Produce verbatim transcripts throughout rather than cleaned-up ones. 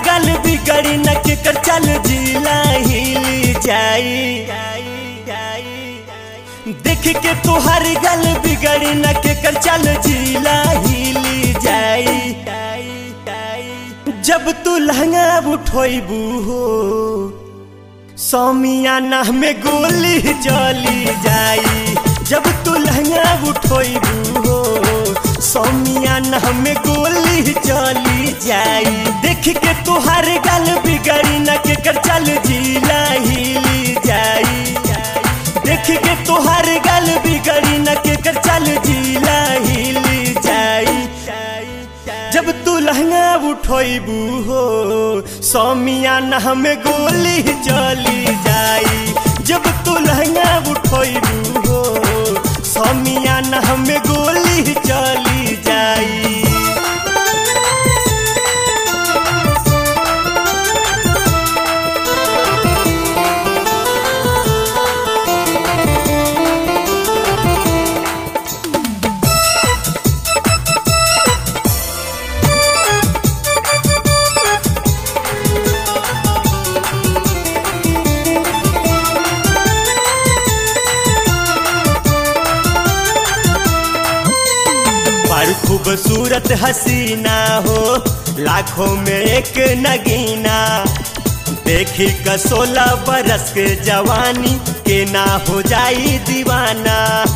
गल बिगड़ी न के कर चल जिला हिल जाई। देख के तुहार गल बिगड़ी न के कर चल जिला हिल जाई। जब तू लहंगा उठोइबू हो समियाना में गोली चली जाई। जब तू लहंगा उठोइबू हो समियाना में गोली चली जाई। देख के तुहार गल बिगड़ी न के कर चल जिला हिल जाई। देख के तुहार गल बिगड़ी न के कर चल जिला हिल जाई। जब तू लहंगा उठोइबू हो समियाना में गोली चली जाई। जब तू लहंगा उठोइबू हो समियाना में गोली चली जाई। खूबसूरत हसीना हो लाखों में एक नगीना। देखी का सोलह बरस के जवानी के ना हो जाई दीवाना।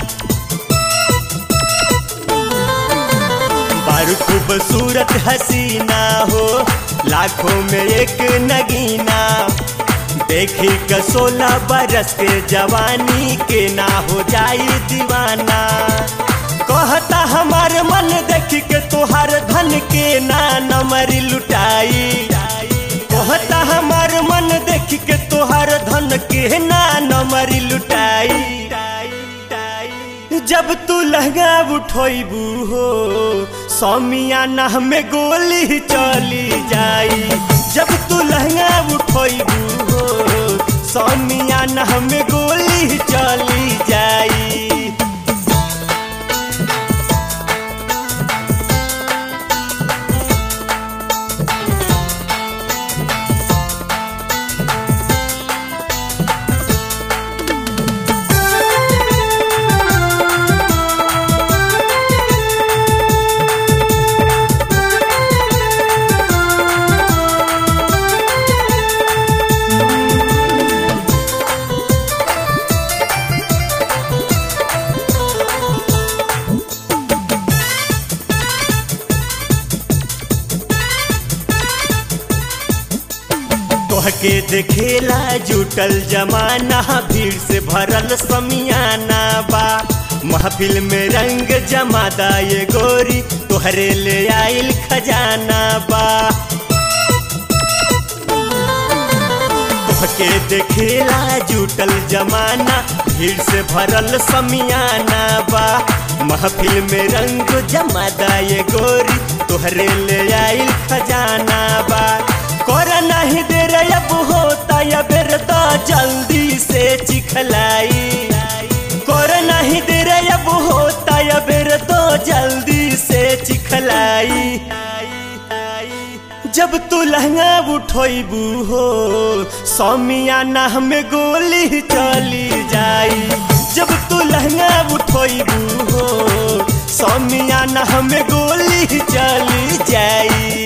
बड़ खूबसूरत हसीना हो लाखों में एक नगीना। देखी का सोलह बरस के जवानी के ना हो जाई दीवाना। कहता हमार मन देख के तुहार धन के ना नमरी लुटाई। कहता हमार मन देख के तुहार धन के ना नमरी लुटाई। जब तू लहंगा उठोइबू हो समियाना में गोली चली जाई। जब तू लहंगा उठोइबू हो समियाना में गोली चली जाई। के देखेला जुटल जमाना भीड़ से भरल समियाना बा। महफिल में रंग जमादा ये गोरी तोहरे ले आइल खजाना बा। के देखेला जुटल जमाना भीड़ से भरल समियाना बा। महफिल में रंग जमादा ये गोरी तोहरे ले आइल खजाना बा। कर नहीं दे रे अब होता या बेर तो जल्दी से चिखलाई। कर नहीं दे रे अब होता या बेर तो जल्दी से चिखलाई। जब तू लहंगा उठोइबू हो समियाना में गोली चली जाई। जब तू लहंगा उठोइबू हो समियाना में गोली चली जाई।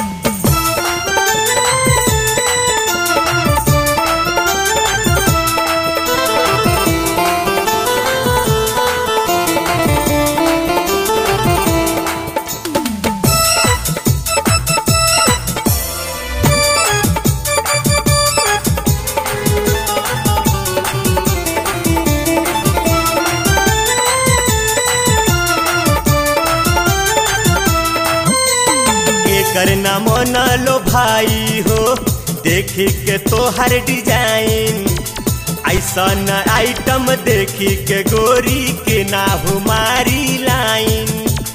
करना मना लो भाई हो देखी के तोहर डिजाइन। ऐसा न आइटम देखी के गोरी के ना हमारी लाइन।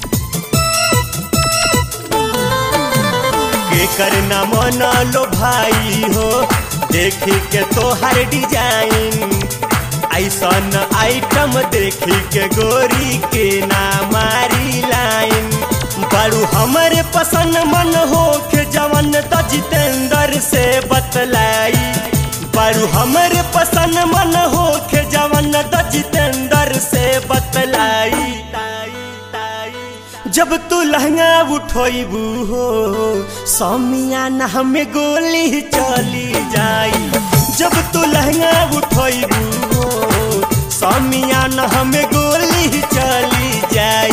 के करना मना लो भाई हो देखी के तोहर डिजाइन। ऐसा न आइटम देखी के गोरी के ना मारी लाइन। बारू हमारे पसंद मन हो के जवन त जितेंद्र से बतलाई बारू हमारे पसंद मन हो के जवन त जितेंद्र से बतलाई जब तू लहंगा उठोइबू हो समियाना हमें गोली चली जाई जब तू लहंगा उठोइबू हो समियाना हमें गोली चली जाई।